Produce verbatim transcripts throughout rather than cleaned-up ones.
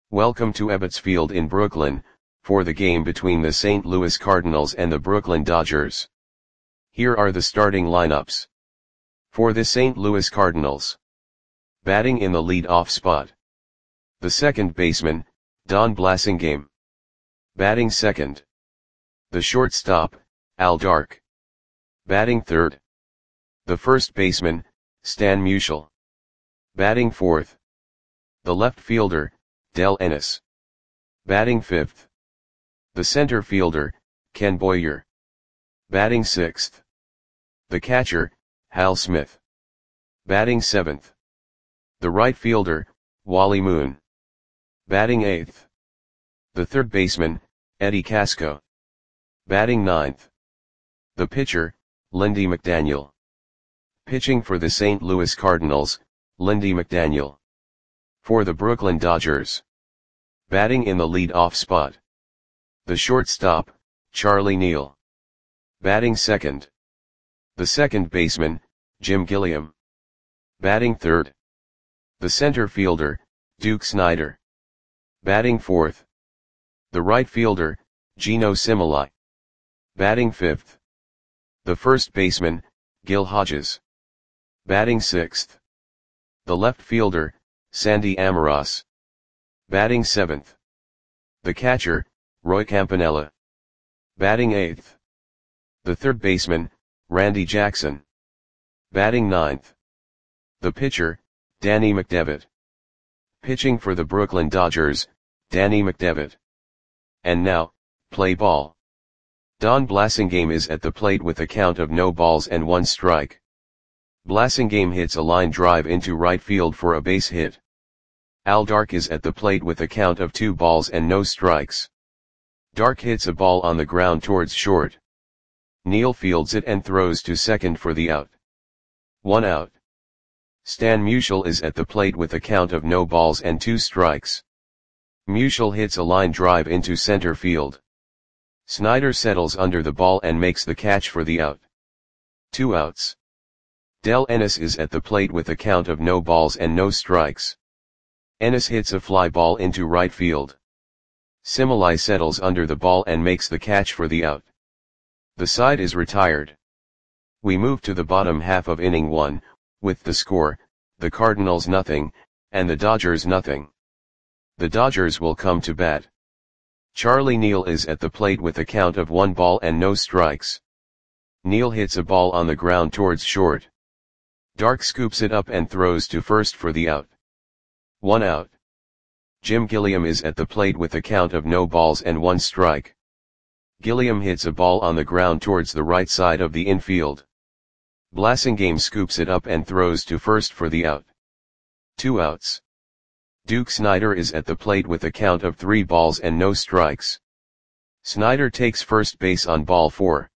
Welcome to Ebbets Field in Brooklyn, for the game between the Saint Louis Cardinals and the Brooklyn Dodgers. Here are the starting lineups. For the Saint Louis Cardinals. Batting in the lead-off spot. The second baseman, Don Blasingame. Batting second. The shortstop, Al Dark. Batting third. The first baseman, Stan Musial. Batting fourth. The left fielder, Del Ennis. Batting fifth. The center fielder, Ken Boyer. Batting sixth. The catcher, Hal Smith. Batting seventh. The right fielder, Wally Moon. Batting eighth. The third baseman, Eddie Casco. Batting ninth. The pitcher, Lindy McDaniel. Pitching for the Saint Louis Cardinals, Lindy McDaniel. For the Brooklyn Dodgers. Batting in the lead-off spot. The shortstop, Charlie Neal. Batting second. The second baseman, Jim Gilliam. Batting third. The center fielder, Duke Snider. Batting fourth. The right fielder, Geno Similai. Batting fifth. The first baseman, Gil Hodges. Batting sixth. The left fielder, Sandy Amoros. Batting seventh. The catcher, Roy Campanella. Batting eighth. The third baseman, Randy Jackson. Batting ninth. The pitcher, Danny McDevitt. Pitching for the Brooklyn Dodgers, Danny McDevitt. And now, play ball. Don Blasingame is at the plate with a count of no balls and one strike. Blasingame hits a line drive into right field for a base hit. Al Dark is at the plate with a count of two balls and no strikes. Dark hits a ball on the ground towards short. Neal fields it and throws to second for the out. One out. Stan Musial is at the plate with a count of no balls and two strikes. Musial hits a line drive into center field. Snider settles under the ball and makes the catch for the out. Two outs. Del Ennis is at the plate with a count of no balls and no strikes. Ennis hits a fly ball into right field. Similai settles under the ball and makes the catch for the out. The side is retired. We move to the bottom half of inning one, with the score, the Cardinals nothing, and the Dodgers nothing. The Dodgers will come to bat. Charlie Neal is at the plate with a count of one ball and no strikes. Neal hits a ball on the ground towards short. Dark scoops it up and throws to first for the out. One out. Jim Gilliam is at the plate with a count of no balls and one strike. Gilliam hits a ball on the ground towards the right side of the infield. Blasingame scoops it up and throws to first for the out. Two outs. Duke Snider is at the plate with a count of three balls and no strikes. Snider takes first base on ball four.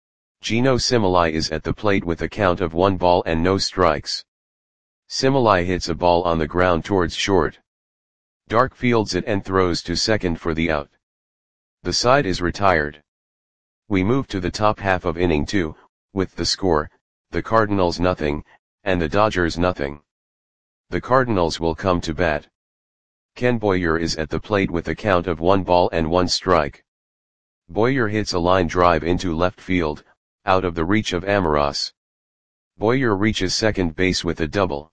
Geno Similai is at the plate with a count of one ball and no strikes. Similai hits a ball on the ground towards short. Dark fields it and throws to second for the out. The side is retired. We move to the top half of inning two, with the score, the Cardinals nothing, and the Dodgers nothing. The Cardinals will come to bat. Ken Boyer is at the plate with a count of one ball and one strike. Boyer hits a line drive into left field, out of the reach of Amoros. Boyer reaches second base with a double.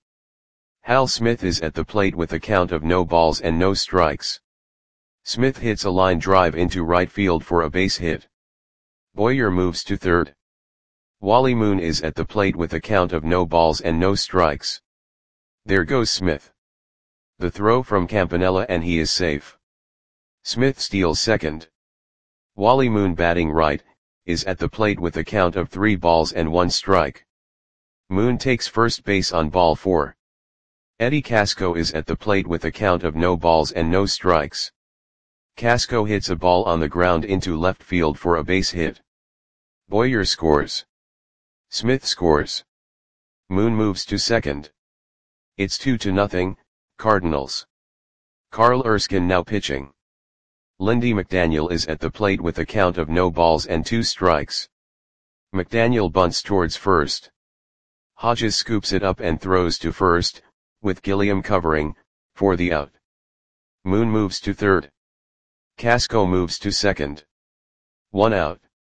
Hal Smith is at the plate with a count of no balls and no strikes. Smith hits a line drive into right field for a base hit. Boyer moves to third. Wally Moon is at the plate with a count of no balls and no strikes. There goes Smith. The throw from Campanella and he is safe. Smith steals second. Wally Moon, batting right, is at the plate with a count of three balls and one strike. Moon takes first base on ball four. Eddie Casco is at the plate with a count of no balls and no strikes. Casco hits a ball on the ground into left field for a base hit. Boyer scores. Smith scores. Moon moves to second. It's two to nothing, Cardinals. Carl Erskine now pitching. Lindy McDaniel is at the plate with a count of no balls and two strikes. McDaniel bunts towards first. Hodges scoops it up and throws to first, with Gilliam covering, for the out. Moon moves to third. Casco moves to second. One out.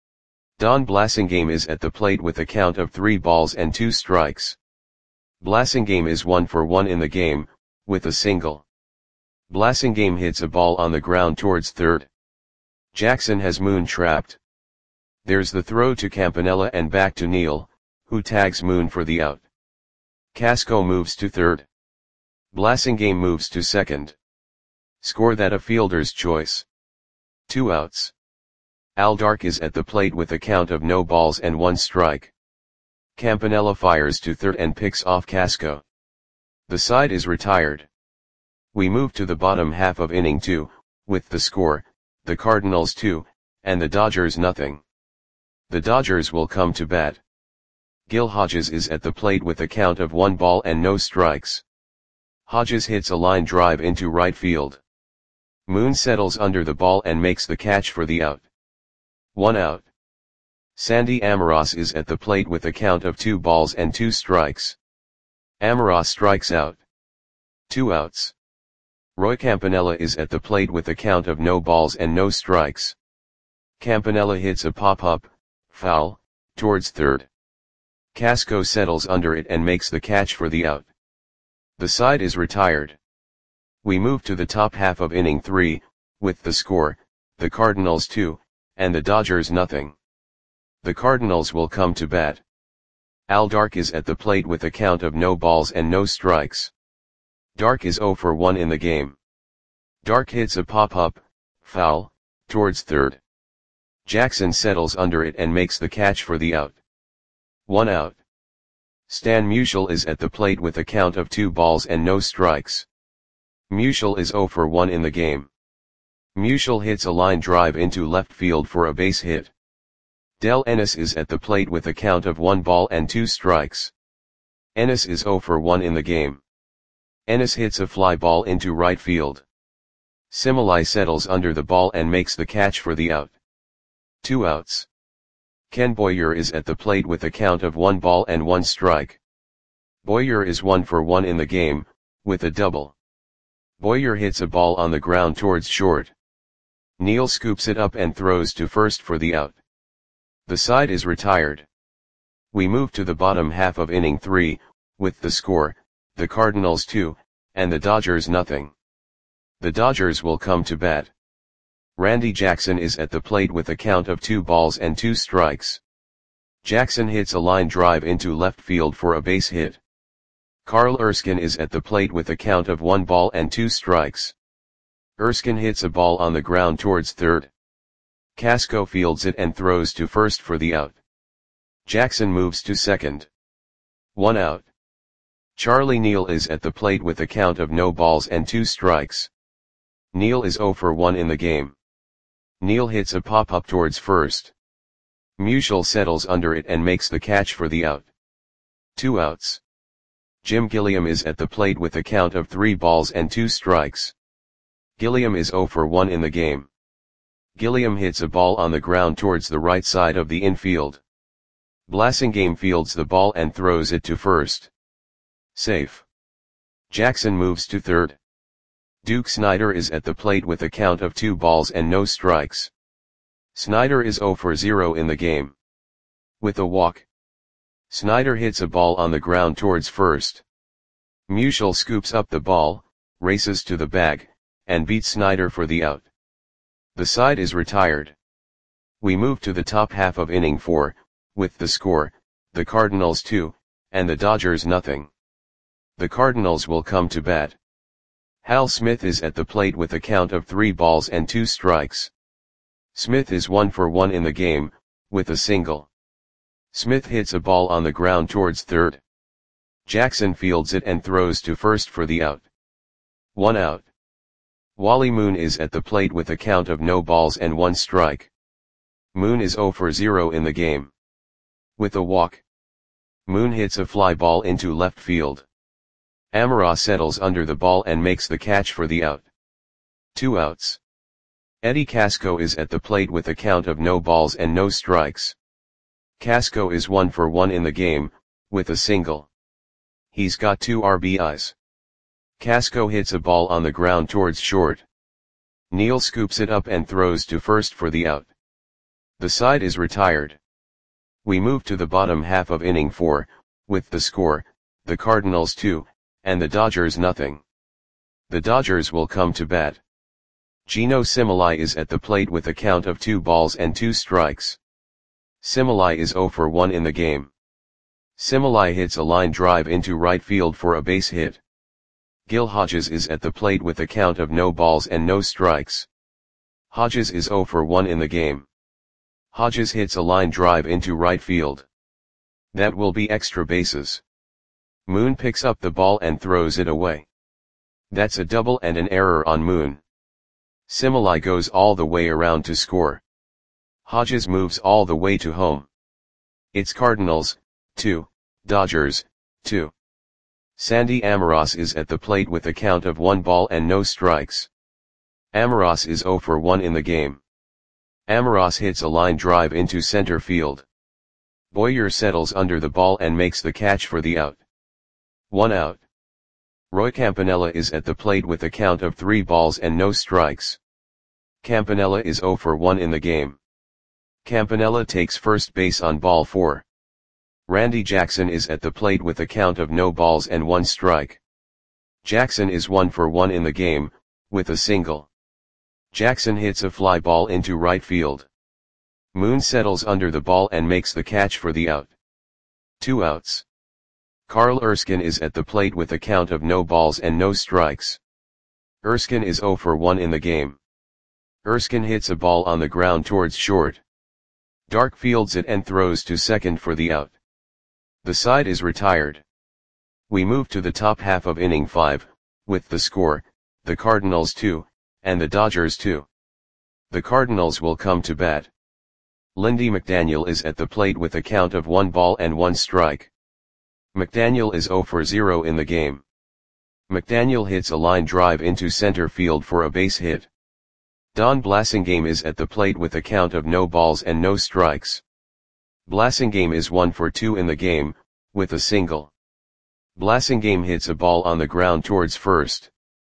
Don Blasingame is at the plate with a count of three balls and two strikes. Blasingame is one for one in the game, with a single. Blasingame hits a ball on the ground towards third. Jackson has Moon trapped. There's the throw to Campanella and back to Neal, who tags Moon for the out. Casco moves to third. Blasingame moves to second. Score that a fielder's choice. Two outs. Al Dark is at the plate with a count of no balls and one strike. Campanella fires to third and picks off Casco. The side is retired. We move to the bottom half of inning two, with the score, the Cardinals two, and the Dodgers nothing. The Dodgers will come to bat. Gil Hodges is at the plate with a count of one ball and no strikes. Hodges hits a line drive into right field. Moon settles under the ball and makes the catch for the out. One out. Sandy Amoros is at the plate with a count of two balls and two strikes. Amoros strikes out. Two outs. Roy Campanella is at the plate with a count of no balls and no strikes. Campanella hits a pop-up, foul, towards third. Casco settles under it and makes the catch for the out. The side is retired. We move to the top half of inning three, with the score, the Cardinals two, and the Dodgers nothing. The Cardinals will come to bat. Al Dark is at the plate with a count of no balls and no strikes. Dark is zero for one in the game. Dark hits a pop-up, foul, towards third. Jackson settles under it and makes the catch for the out. One out. Stan Musial is at the plate with a count of two balls and no strikes. Musial is zero for one in the game. Musial hits a line drive into left field for a base hit. Del Ennis is at the plate with a count of one ball and two strikes. Ennis is zero for one in the game. Ennis hits a fly ball into right field. Similai settles under the ball and makes the catch for the out. Two outs. Ken Boyer is at the plate with a count of one ball and one strike. Boyer is one for one in the game, with a double. Boyer hits a ball on the ground towards short. Neal scoops it up and throws to first for the out. The side is retired. We move to the bottom half of inning three, with the score, the Cardinals two, and the Dodgers nothing. The Dodgers will come to bat. Randy Jackson is at the plate with a count of two balls and two strikes. Jackson hits a line drive into left field for a base hit. Carl Erskine is at the plate with a count of one ball and two strikes. Erskine hits a ball on the ground towards third. Casco fields it and throws to first for the out. Jackson moves to second. One out. Charlie Neal is at the plate with a count of no balls and two strikes. Neal is zero for one in the game. Neal hits a pop-up towards first. Musial settles under it and makes the catch for the out. Two outs. Jim Gilliam is at the plate with a count of three balls and two strikes. Gilliam is zero for one in the game. Gilliam hits a ball on the ground towards the right side of the infield. Blasingame fields the ball and throws it to first. Safe. Jackson moves to third. Duke Snider is at the plate with a count of two balls and no strikes. Snider is zero for zero in the game. With a walk. Snider hits a ball on the ground towards first. Musial scoops up the ball, races to the bag, and beats Snider for the out. The side is retired. We move to the top half of inning four, with the score, the Cardinals two, and the Dodgers nothing. The Cardinals will come to bat. Hal Smith is at the plate with a count of three balls and two strikes. Smith is one for one in the game, with a single. Smith hits a ball on the ground towards third. Jackson fields it and throws to first for the out. One out. Wally Moon is at the plate with a count of no balls and one strike. Moon is zero for zero in the game. With a walk. Moon hits a fly ball into left field. Amoros settles under the ball and makes the catch for the out. Two outs. Eddie Casco is at the plate with a count of no balls and no strikes. Casco is one for one in the game, with a single. He's got two R B Is. Casco hits a ball on the ground towards short. Neil scoops it up and throws to first for the out. The side is retired. We move to the bottom half of inning four, with the score, the Cardinals two, and the Dodgers nothing. The Dodgers will come to bat. Geno Similai is at the plate with a count of two balls and two strikes. Similai is zero for one in the game. Similai hits a line drive into right field for a base hit. Gil Hodges is at the plate with a count of no balls and no strikes. Hodges is zero for one in the game. Hodges hits a line drive into right field. That will be extra bases. Moon picks up the ball and throws it away. That's a double and an error on Moon. Similai goes all the way around to score. Hodges moves all the way to home. It's Cardinals, two, Dodgers, two. Sandy Amoros is at the plate with a count of one ball and no strikes. Amoros is zero for one in the game. Amoros hits a line drive into center field. Boyer settles under the ball and makes the catch for the out. One out. Roy Campanella is at the plate with a count of three balls and no strikes. Campanella is zero for one in the game. Campanella takes first base on ball four. Randy Jackson is at the plate with a count of no balls and one strike. Jackson is one for one in the game, with a single. Jackson hits a fly ball into right field. Moon settles under the ball and makes the catch for the out. Two outs. Carl Erskine is at the plate with a count of no balls and no strikes. Erskine is zero for one in the game. Erskine hits a ball on the ground towards short. Dark fields it and throws to second for the out. The side is retired. We move to the top half of inning five, with the score, the Cardinals two, and the Dodgers two. The Cardinals will come to bat. Lindy McDaniel is at the plate with a count of one ball and one strike. McDaniel is zero for zero in the game. McDaniel hits a line drive into center field for a base hit. Don Blasingame is at the plate with a count of no balls and no strikes. Blasingame is one for two in the game, with a single. Blasingame hits a ball on the ground towards first.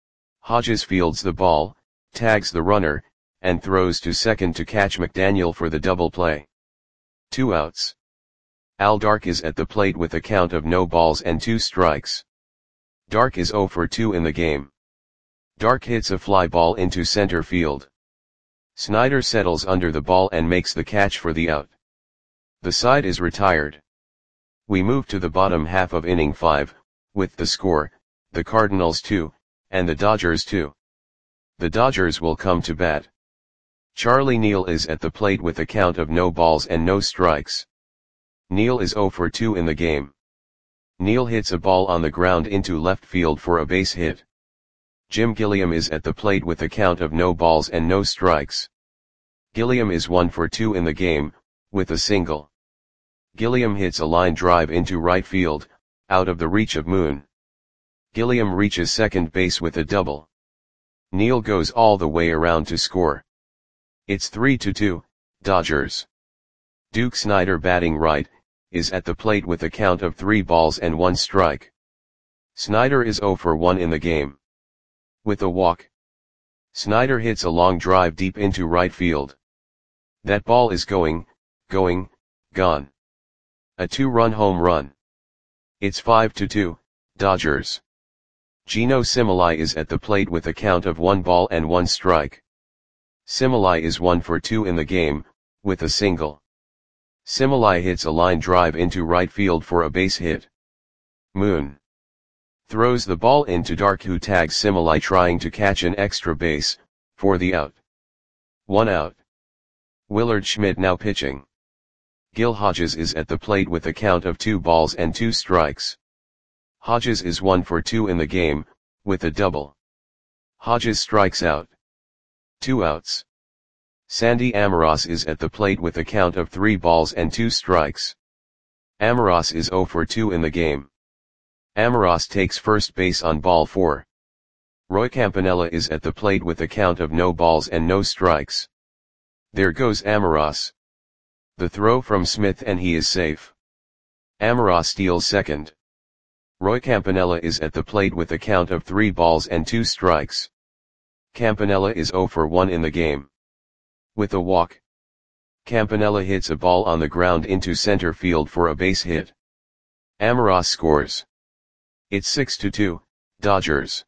Hodges fields the ball, tags the runner, and throws to second to catch McDaniel for the double play. Two outs. Al Dark is at the plate with a count of no balls and two strikes. Dark is zero for two in the game. Dark hits a fly ball into center field. Snyder settles under the ball and makes the catch for the out. The side is retired. We move to the bottom half of inning five, with the score, the Cardinals two, and the Dodgers two. The Dodgers will come to bat. Charlie Neal is at the plate with a count of no balls and no strikes. Neal is zero for two in the game. Neal hits a ball on the ground into left field for a base hit. Jim Gilliam is at the plate with a count of no balls and no strikes. Gilliam is one for two in the game, with a single. Gilliam hits a line drive into right field, out of the reach of Moon. Gilliam reaches second base with a double. Neal goes all the way around to score. It's three to two, Dodgers. Duke Snyder, batting right, is at the plate with a count of three balls and one strike. Snyder is zero for one in the game. With a walk. Snyder hits a long drive deep into right field. That ball is going, going, gone. A two-run home run. It's five to two, Dodgers. Geno Similai is at the plate with a count of one ball and one strike. Similai is one for two in the game, with a single. Similai hits a line drive into right field for a base hit. Moon throws the ball into Dark, who tags Similai trying to catch an extra base, for the out. One out. Willard Schmidt now pitching. Gil Hodges is at the plate with a count of two balls and two strikes. Hodges is one for two in the game, with a double. Hodges strikes out. Two outs. Sandy Amoros is at the plate with a count of three balls and two strikes. Amoros is zero for two in the game. Amoros takes first base on ball four. Roy Campanella is at the plate with a count of no balls and no strikes. There goes Amoros. The throw from Smith and he is safe. Amoros steals second. Roy Campanella is at the plate with a count of three balls and two strikes. Campanella is zero for one in the game. With a walk, Campanella hits a ball on the ground into center field for a base hit. Amaras scores. It's six to two, Dodgers.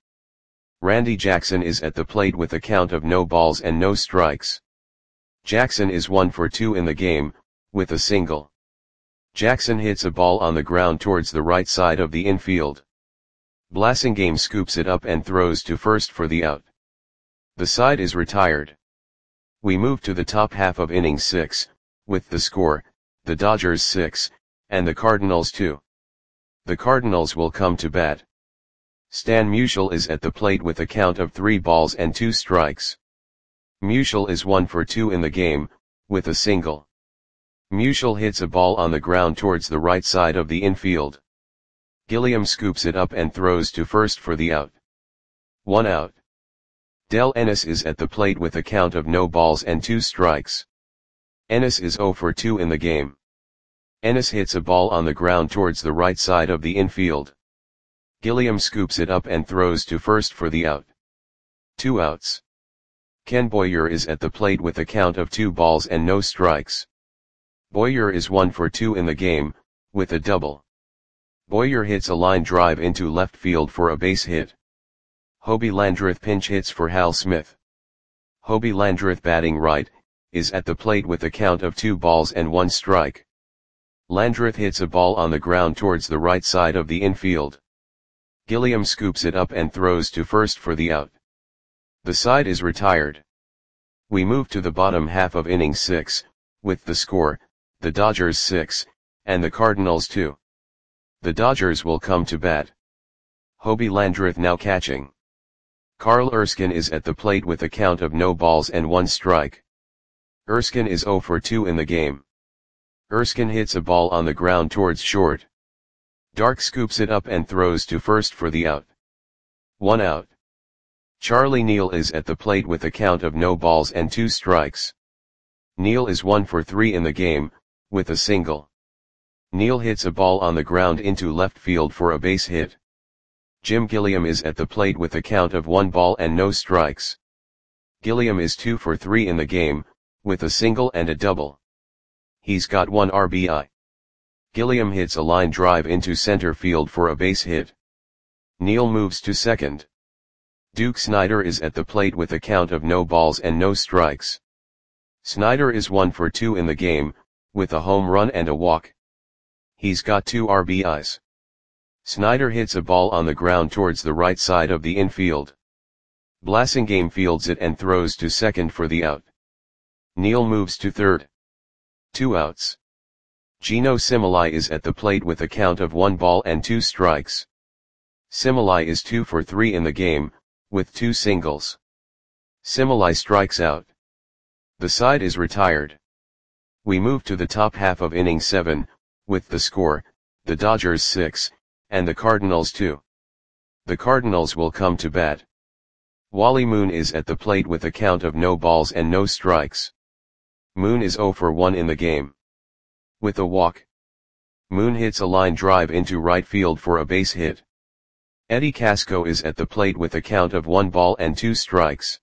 Randy Jackson is at the plate with a count of no balls and no strikes. Jackson is one for two in the game, with a single. Jackson hits a ball on the ground towards the right side of the infield. Blasingame scoops it up and throws to first for the out. The side is retired. We move to the top half of inning six, with the score, the Dodgers six, and the Cardinals two. The Cardinals will come to bat. Stan Musial is at the plate with a count of three balls and two strikes. Musial is one for two in the game, with a single. Musial hits a ball on the ground towards the right side of the infield. Gilliam scoops it up and throws to first for the out. One out. Del Ennis is at the plate with a count of no balls and two strikes. Ennis is zero for two in the game. Ennis hits a ball on the ground towards the right side of the infield. Gilliam scoops it up and throws to first for the out. Two outs. Ken Boyer is at the plate with a count of two balls and no strikes. Boyer is one for two in the game, with a double. Boyer hits a line drive into left field for a base hit. Hobie Landreth pinch hits for Hal Smith. Hobie Landreth, batting right, is at the plate with a count of two balls and one strike. Landreth hits a ball on the ground towards the right side of the infield. Gilliam scoops it up and throws to first for the out. The side is retired. We move to the bottom half of inning six, with the score, the Dodgers six, and the Cardinals two. The Dodgers will come to bat. Hobie Landreth now catching. Carl Erskine is at the plate with a count of no balls and one strike. Erskine is zero for two in the game. Erskine hits a ball on the ground towards short. Dark scoops it up and throws to first for the out. One out. Charlie Neal is at the plate with a count of no balls and two strikes. Neal is one for three in the game, with a single. Neal hits a ball on the ground into left field for a base hit. Jim Gilliam is at the plate with a count of one ball and no strikes. Gilliam is two for three in the game, with a single and a double. He's got one R B I. Gilliam hits a line drive into center field for a base hit. Neal moves to second. Duke Snider is at the plate with a count of no balls and no strikes. Snider is one for two in the game, with a home run and a walk. He's got two R B Is. Snider hits a ball on the ground towards the right side of the infield. Blasingame fields it and throws to second for the out. Neal moves to third. Two outs. Gino Similai is at the plate with a count of one ball and two strikes. Similai is two for three in the game, with two singles. Similai strikes out. The side is retired. We move to the top half of inning seven, with the score, the Dodgers six, and the Cardinals two. The Cardinals will come to bat. Wally Moon is at the plate with a count of no balls and no strikes. Moon is zero for one in the game. With a walk, Moon hits a line drive into right field for a base hit. Eddie Casco is at the plate with a count of one ball and two strikes.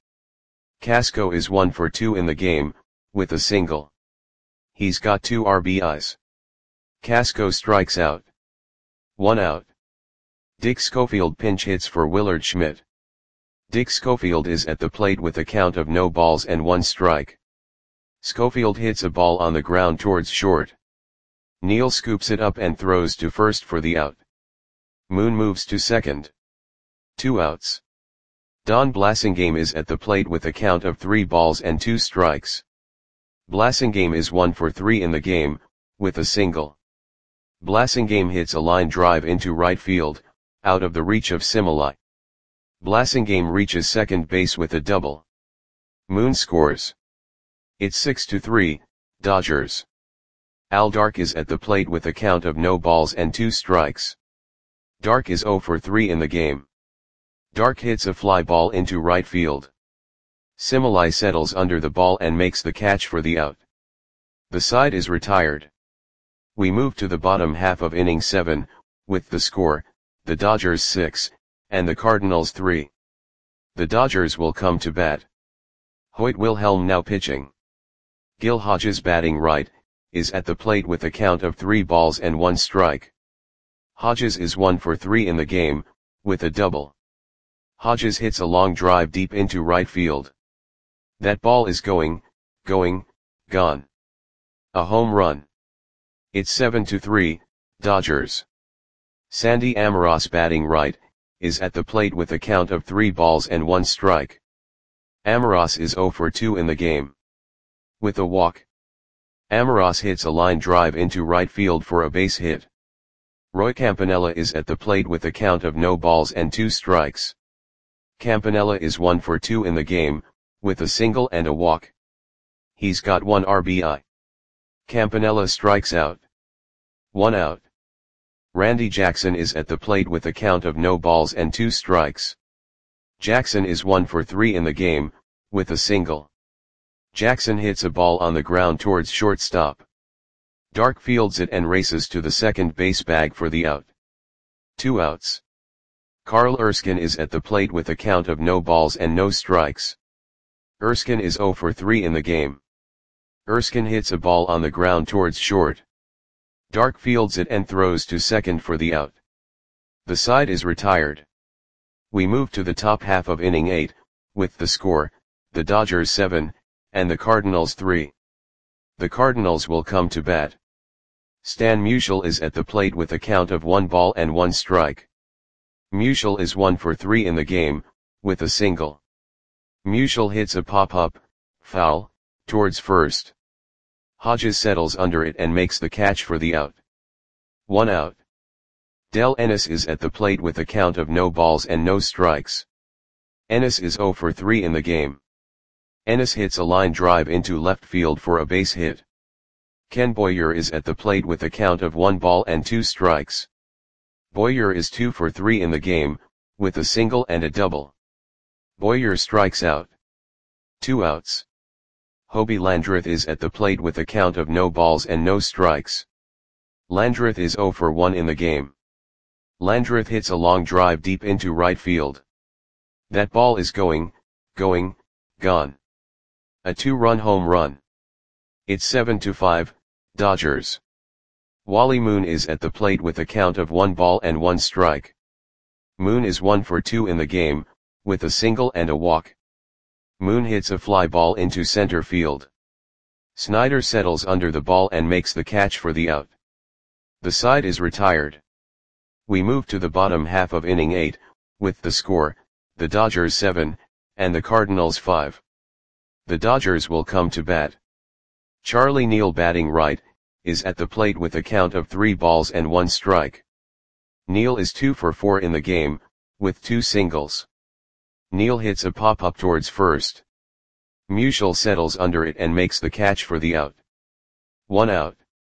Casco is one for two in the game, with a single. He's got two R B Is. Casco strikes out. One out. Dick Schofield pinch hits for Willard Schmidt. Dick Schofield is at the plate with a count of no balls and one strike. Schofield hits a ball on the ground towards short. Neal scoops it up and throws to first for the out. Moon moves to second. Two outs. Don Blasingame is at the plate with a count of three balls and two strikes. Blasingame is one for three in the game, with a single. Blasingame hits a line drive into right field, out of the reach of Similai. Blasingame reaches second base with a double. Moon scores. It's six to three, Dodgers. Al Dark is at the plate with a count of no balls and two strikes. Dark is zero for three in the game. Dark hits a fly ball into right field. Similai settles under the ball and makes the catch for the out. The side is retired. We move to the bottom half of inning seven, with the score, the Dodgers six, and the Cardinals three. The Dodgers will come to bat. Hoyt Wilhelm now pitching. Gil Hodges batting right, is at the plate with a count of three balls and one strike. Hodges is one for three in the game, with a double. Hodges hits a long drive deep into right field. That ball is going, going, gone. A home run. It's seven to three, Dodgers. Sandy Amoros batting right, is at the plate with a count of three balls and one strike. Amoros is zero for two in the game. With a walk. Amoros hits a line drive into right field for a base hit. Roy Campanella is at the plate with a count of no balls and two strikes. Campanella is one for two in the game, with a single and a walk. He's got one R B I. Campanella strikes out. One out. Randy Jackson is at the plate with a count of no balls and two strikes. Jackson is one for three in the game, with a single. Jackson hits a ball on the ground towards shortstop. Dark fields it and races to the second base bag for the out. Two outs. Carl Erskine is at the plate with a count of no balls and no strikes. Erskine is zero for three in the game. Erskine hits a ball on the ground towards short. Dark fields it and throws to second for the out. The side is retired. We move to the top half of inning eight, with the score, the Dodgers seven, and the Cardinals three. The Cardinals will come to bat. Stan Musial is at the plate with a count of one ball and one strike. Musial is one for three in the game, with a single. Musial hits a pop-up, foul, towards first. Hodges settles under it and makes the catch for the out. One out. Del Ennis is at the plate with a count of no balls and no strikes. Ennis is zero for three in the game. Ennis hits a line drive into left field for a base hit. Ken Boyer is at the plate with a count of one ball and two strikes. Boyer is two for three in the game, with a single and a double. Boyer strikes out. Two outs. Hobie Landreth is at the plate with a count of no balls and no strikes. Landreth is zero for one in the game. Landreth hits a long drive deep into right field. That ball is going, going, gone. A two-run home run. It's seven to five, Dodgers. Wally Moon is at the plate with a count of one ball and one strike. Moon is one for two in the game, with a single and a walk. Moon hits a fly ball into center field. Snyder settles under the ball and makes the catch for the out. The side is retired. We move to the bottom half of inning eight, with the score, the Dodgers seven, and the Cardinals five. The Dodgers will come to bat. Charlie Neal batting right, is at the plate with a count of three balls and one strike. Neal is two for four in the game, with two singles. Neal hits a pop-up towards first. Musial settles under it and makes the catch for the out. One out.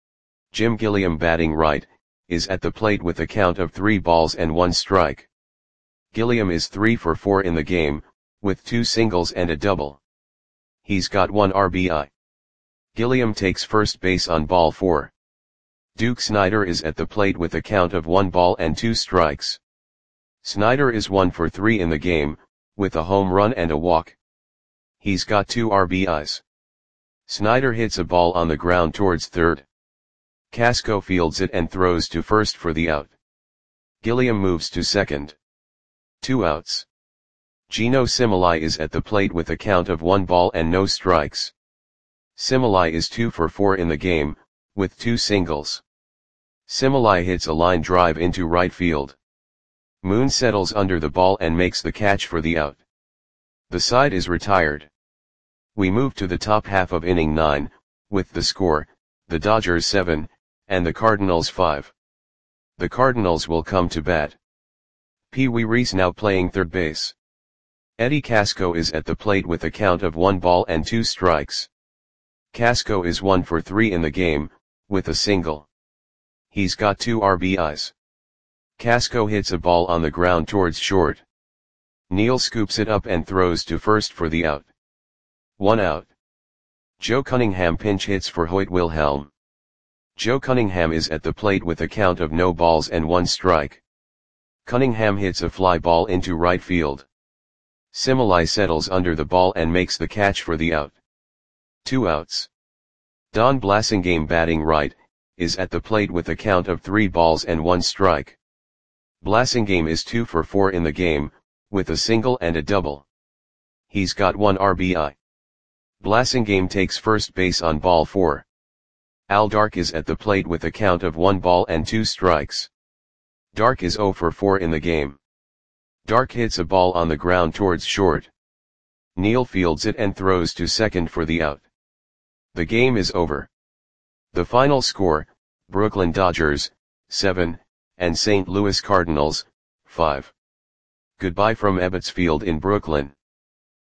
Jim Gilliam batting right, is at the plate with a count of three balls and one strike. Gilliam is three for four in the game, with two singles and a double. He's got one R B I. Gilliam takes first base on ball four. Duke Snyder is at the plate with a count of one ball and two strikes. Snyder is one for three in the game, with a home run and a walk. He's got two R B Is. Snyder hits a ball on the ground towards third. Casco fields it and throws to first for the out. Gilliam moves to second. Two outs. Gino Similai is at the plate with a count of one ball and no strikes. Similai is two for four in the game, with two singles. Similai hits a line drive into right field. Moon settles under the ball and makes the catch for the out. The side is retired. We move to the top half of inning nine, with the score, the Dodgers seven, and the Cardinals five. The Cardinals will come to bat. Pee Wee Reese now playing third base. Eddie Casco is at the plate with a count of one ball and two strikes. Casco is one for three in the game, with a single. He's got two R B Is. Casco hits a ball on the ground towards short. Neal scoops it up and throws to first for the out. One out. Joe Cunningham pinch hits for Hoyt Wilhelm. Joe Cunningham is at the plate with a count of no balls and one strike. Cunningham hits a fly ball into right field. Simile settles under the ball and makes the catch for the out. Two outs. Don Blasingame, batting right, is at the plate with a count of three balls and one strike. Blasingame is two for four in the game, with a single and a double. He's got one R B I. Blasingame takes first base on ball four. Al Dark is at the plate with a count of one ball and two strikes. Dark is zero for four in the game. Dark hits a ball on the ground towards short. Neal fields it and throws to second for the out. The game is over. The final score, Brooklyn Dodgers, seven, and Saint Louis Cardinals, five. Goodbye from Ebbets Field in Brooklyn.